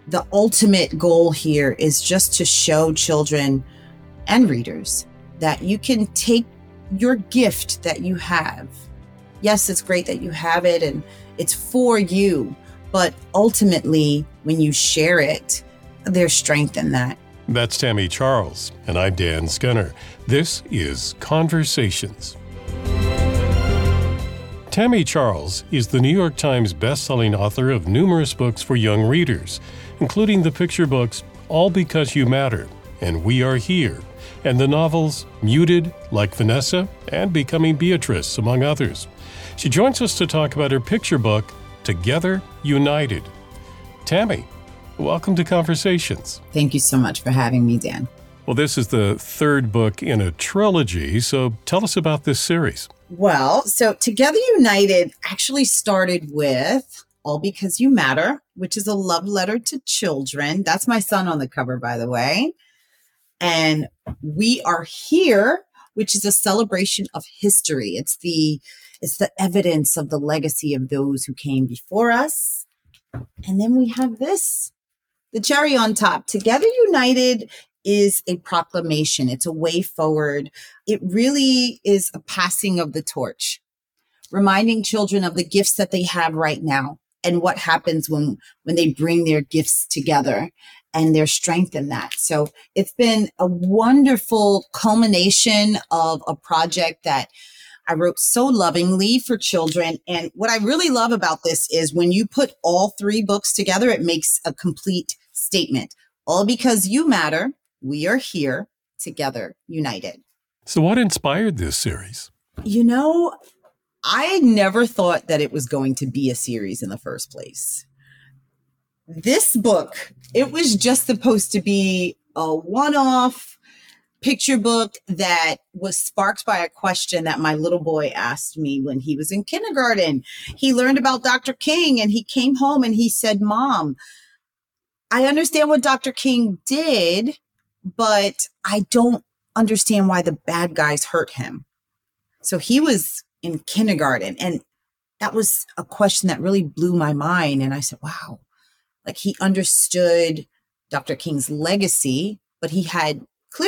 The ultimate goal here is just to show children and readers that you can take your gift that you have. Yes, it's great that you have it and it's for you, but ultimately, when you share it, there's strength in that. That's Tammy Charles, and I'm Dan Scunner. This is Conversations. Tammy Charles is the New York Times best-selling author of numerous books for young readers, including the picture books All Because You Matter and We Are Here, and the novels Muted, Like Vanessa, and Becoming Beatrice, among others. She joins us to talk about her picture book, Together United. Tammy, welcome to Conversations. Thank you so much for having me, Dan. Well, this is the third book in a trilogy, so tell us about this series. Well, so Together United actually started with All Because You Matter, which is a love letter to children. That's my son on the cover, by the way. And We Are Here, which is a celebration of history. It's the evidence of the legacy of those who came before us. And then we have this, the cherry on top. Together United is a proclamation. It's a way forward. It really is a passing of the torch, reminding children of the gifts that they have right now and what happens when they bring their gifts together and their strength in that. So it's been a wonderful culmination of a project that I wrote so lovingly for children. And what I really love about this is when you put all three books together, it makes a complete statement. All Because You Matter, We Are Here, Together United. So what inspired this series? You know, I never thought that it was going to be a series in the first place. This book, it was just supposed to be a one-off picture book that was sparked by a question that my little boy asked me when he was in kindergarten. He learned about Dr. King and he came home and he said, "Mom, I understand what Dr. King did, but I don't understand why the bad guys hurt him." So he was in kindergarten, and that was a question that really blew my mind. And I said, wow, like he understood Dr. King's legacy, but he had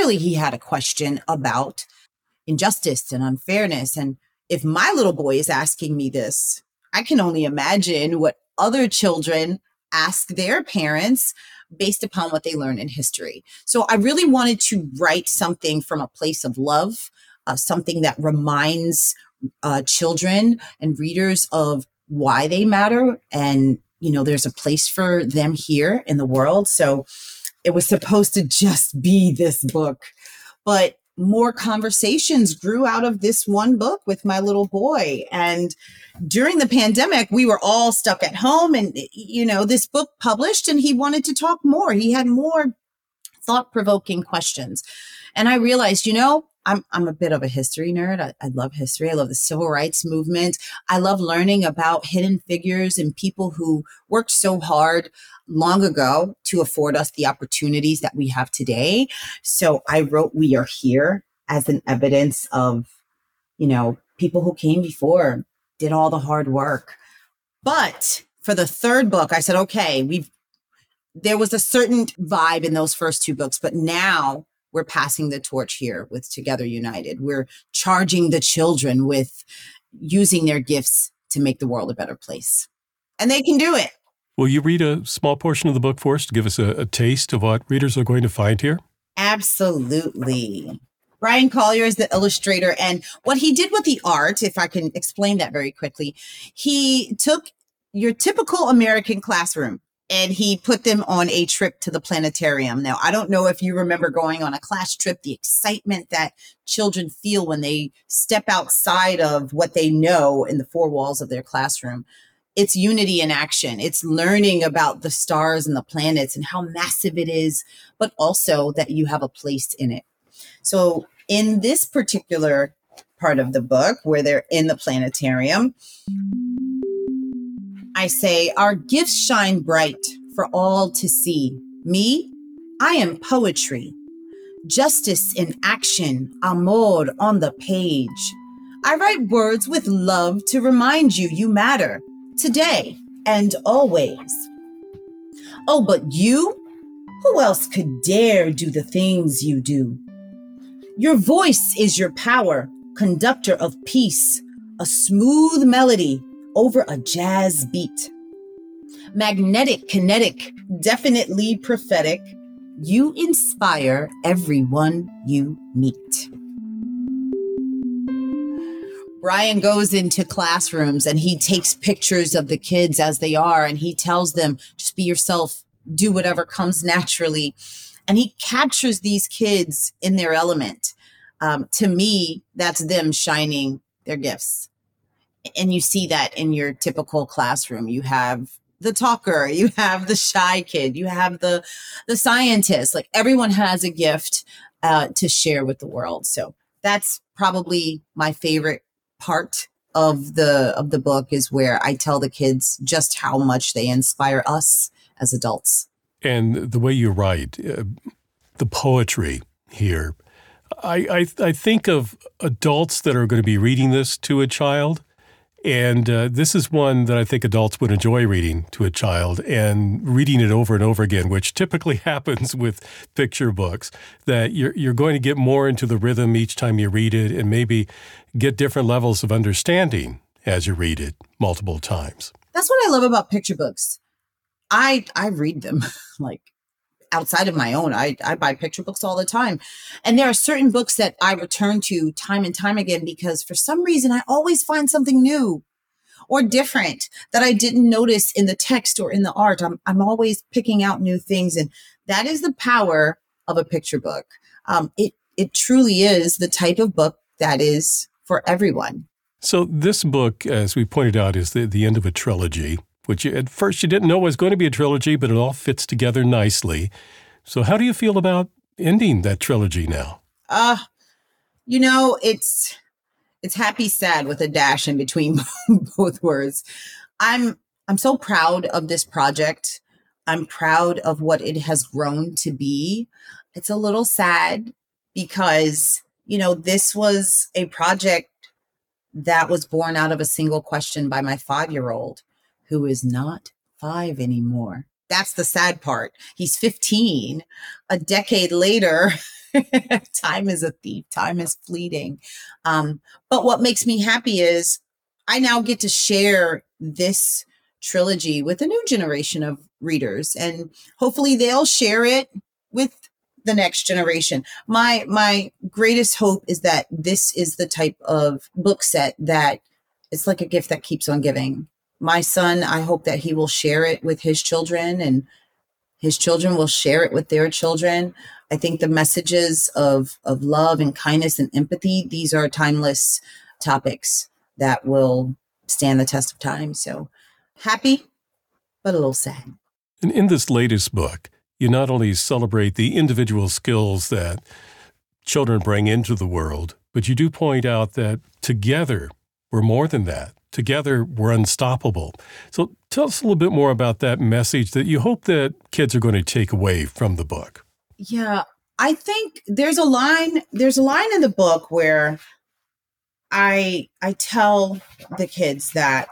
a question about injustice and unfairness. And if my little boy is asking me this, I can only imagine what other children ask their parents based upon what they learn in history. So I really wanted to write something from a place of love, something that reminds children and readers of why they matter. And, you know, there's a place for them here in the world. So it was supposed to just be this book, but more conversations grew out of this one book with my little boy. And during the pandemic, we were all stuck at home and, you know, this book published and he wanted to talk more. He had more thought-provoking questions. And I realized, you know, I'm a bit of a history nerd. I love history. I love the civil rights movement. I love learning about hidden figures and people who worked so hard long ago to afford us the opportunities that we have today. So I wrote We Are Here as an evidence of, you know, people who came before, did all the hard work. But for the third book, I said, okay, there was a certain vibe in those first two books, but now we're passing the torch here with Together United. We're charging the children with using their gifts to make the world a better place. And they can do it. Will you read a small portion of the book for us to give us a taste of what readers are going to find here? Absolutely. Brian Collier is the illustrator. And what he did with the art, if I can explain that very quickly, he took your typical American classroom and he put them on a trip to the planetarium. Now, I don't know if you remember going on a class trip, the excitement that children feel when they step outside of what they know in the four walls of their classroom. It's unity in action. It's learning about the stars and the planets and how massive it is, but also that you have a place in it. So in this particular part of the book where they're in the planetarium, I say, our gifts shine bright for all to see. Me, I am poetry. Justice in action, amor on the page. I write words with love to remind you you matter, today and always. Oh, but you? Who else could dare do the things you do? Your voice is your power, conductor of peace, a smooth melody over a jazz beat. Magnetic, kinetic, definitely prophetic, you inspire everyone you meet. Brian goes into classrooms and he takes pictures of the kids as they are, and he tells them, just be yourself, do whatever comes naturally. And he captures these kids in their element. To me, that's them shining their gifts. And you see that in your typical classroom. You have the talker, you have the shy kid, you have the scientist. Like, everyone has a gift to share with the world. So that's probably my favorite part of the book, is where I tell the kids just how much they inspire us as adults. And the way you write, the poetry here, I think of adults that are going to be reading this to a child. And this is one that I think adults would enjoy reading to a child, and reading it over and over again, which typically happens with picture books, that you're going to get more into the rhythm each time you read it, and maybe get different levels of understanding as you read it multiple times. That's what I love about picture books. I read them like outside of my own. I buy picture books all the time. And there are certain books that I return to time and time again, because for some reason I always find something new or different that I didn't notice in the text or in the art. I'm always picking out new things. And that is the power of a picture book. It truly is the type of book that is for everyone. So this book, as we pointed out, is the end of a trilogy, which at first you didn't know was going to be a trilogy, but it all fits together nicely. So how do you feel about ending that trilogy now? It's happy, sad with a dash in between both words. I'm so proud of this project. I'm proud of what it has grown to be. It's a little sad because, this was a project that was born out of a single question by my 5-year-old, who is not 5 anymore. That's the sad part. He's 15. A decade later, time is a thief. Time is fleeting. But what makes me happy is I now get to share this trilogy with a new generation of readers, and hopefully they'll share it with the next generation. My greatest hope is that this is the type of book set that it's like a gift that keeps on giving. My son, I hope that he will share it with his children, and his children will share it with their children. I think the messages of love and kindness and empathy, these are timeless topics that will stand the test of time. So happy, but a little sad. And in this latest book, you not only celebrate the individual skills that children bring into the world, but you do point out that together we're more than that. Together, we're unstoppable. So tell us a little bit more about that message that you hope that kids are going to take away from the book. Yeah, I think there's a line in the book where I tell the kids that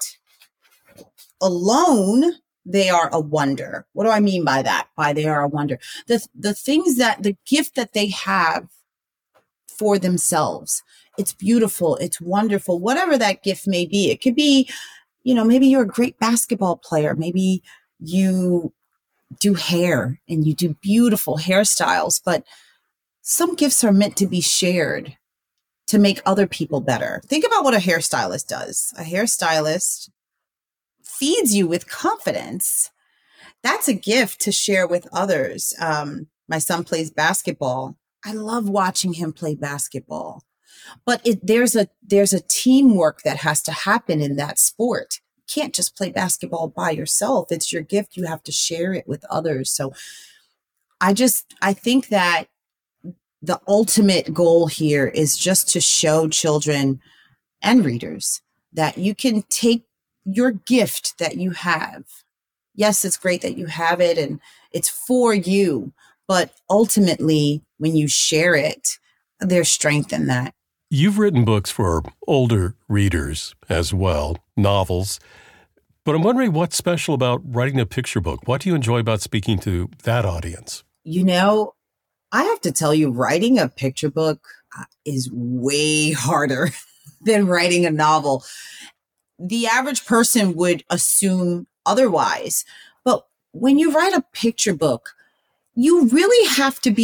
alone, they are a wonder. What do I mean by that? By they are a wonder. The gift that they have for themselves, it's beautiful, it's wonderful, whatever that gift may be. It could be, maybe you're a great basketball player. Maybe you do hair and you do beautiful hairstyles, but some gifts are meant to be shared to make other people better. Think about what a hairstylist does. A hairstylist feeds you with confidence. That's a gift to share with others. My son plays basketball. I love watching him play basketball. But there's a teamwork that has to happen in that sport. You can't just play basketball by yourself. It's your gift. You have to share it with others. So I think that the ultimate goal here is just to show children and readers that you can take your gift that you have. Yes, it's great that you have it and it's for you, but ultimately when you share it, there's strength in that. You've written books for older readers as well, novels. But I'm wondering what's special about writing a picture book. What do you enjoy about speaking to that audience? I have to tell you, writing a picture book is way harder than writing a novel. The average person would assume otherwise. But when you write a picture book, you really have to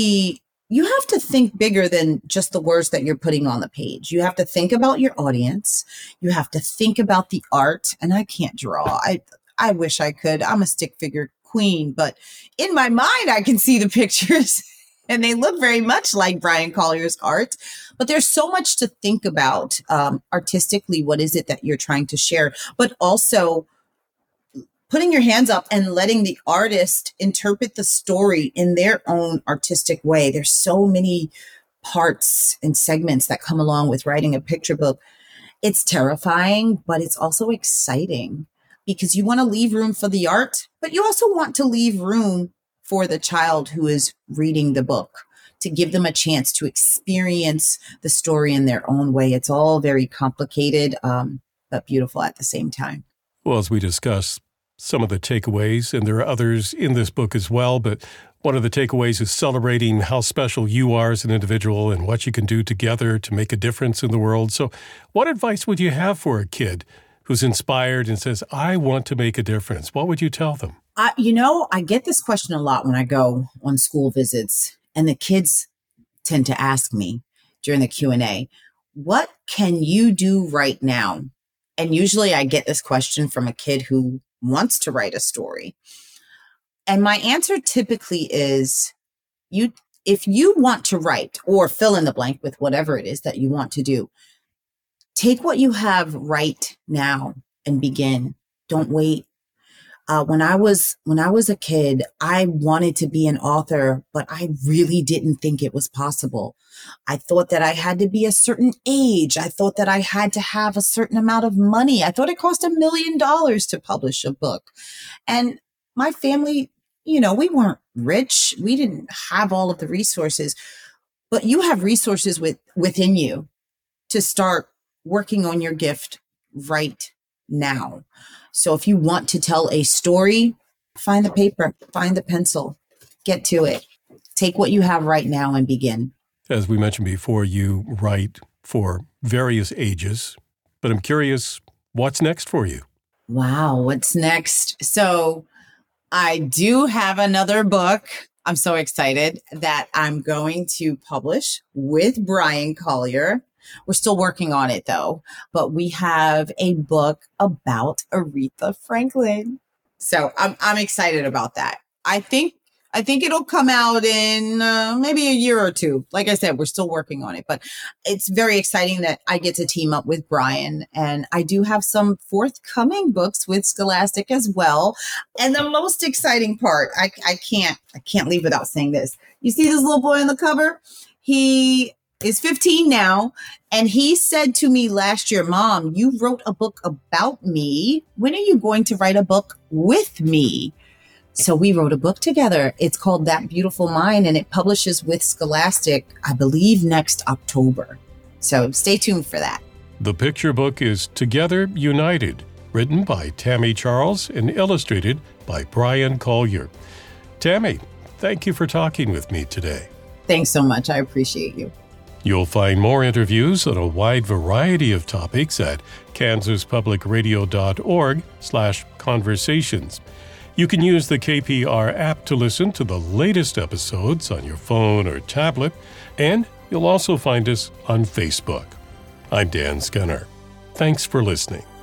think bigger than just the words that you're putting on the page. You have to think about your audience. You have to think about the art. And I can't draw. I wish I could. I'm a stick figure queen, but in my mind, I can see the pictures and they look very much like Bryan Collier's art. But there's so much to think about artistically. What is it that you're trying to share? But also putting your hands up and letting the artist interpret the story in their own artistic way. There's so many parts and segments that come along with writing a picture book. It's terrifying, but it's also exciting because you want to leave room for the art, but you also want to leave room for the child who is reading the book to give them a chance to experience the story in their own way. It's all very complicated, but beautiful at the same time. Well, as we discussed, some of the takeaways, and there are others in this book as well, but one of the takeaways is celebrating how special you are as an individual and what you can do together to make a difference in the world. So what advice would you have for a kid who's inspired and says, I want to make a difference? What would you tell them? I get this question a lot when I go on school visits, and the kids tend to ask me during the Q&A, what can you do right now? And usually I get this question from a kid who wants to write a story. And my answer typically is, if you want to write or fill in the blank with whatever it is that you want to do, take what you have right now and begin. Don't wait. When I was a kid, I wanted to be an author, but I really didn't think it was possible. I thought that I had to be a certain age. I thought that I had to have a certain amount of money. I thought it cost $1 million to publish a book. And my family, we weren't rich. We didn't have all of the resources, but you have resources within you to start working on your gift right now. So if you want to tell a story, find the paper, find the pencil, get to it. Take what you have right now and begin. As we mentioned before, you write for various ages, but I'm curious, what's next for you? Wow, what's next? So I do have another book. I'm so excited that I'm going to publish with Bryan Collier. We're still working on it though, but we have a book about Aretha Franklin. So I'm excited about that. I think it'll come out in maybe a year or two. Like I said, we're still working on it, but it's very exciting that I get to team up with Bryan. And I do have some forthcoming books with Scholastic as well. And the most exciting part, I can't leave without saying this. You see this little boy on the cover? He is 15 now. And he said to me last year, Mom, you wrote a book about me. When are you going to write a book with me? So we wrote a book together. It's called That Beautiful Mind, and it publishes with Scholastic, I believe, next October. So stay tuned for that. The picture book is Together United, written by Tammy Charles and illustrated by Bryan Collier. Tammy, thank you for talking with me today. Thanks so much. I appreciate you. You'll find more interviews on a wide variety of topics at kansaspublicradio.org/conversations. You can use the KPR app to listen to the latest episodes on your phone or tablet, and you'll also find us on Facebook. I'm Dan Scunner. Thanks for listening.